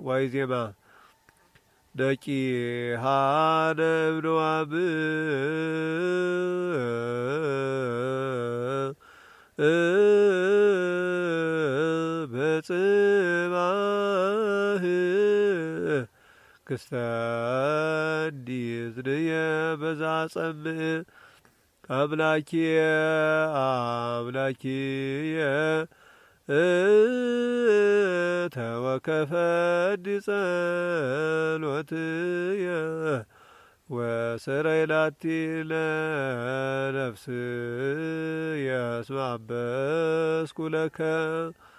ዋይዜማ ደቂሃነ እብነዋብ በጽባህ ክስተዲ ዝንየ በዛ ጸምእ አምላኪየ አምላኪየ ተወከፈዲ ጸሎትየ ወሰረይ ላቲ ለነፍስየ እስመ አበስኩ ለከ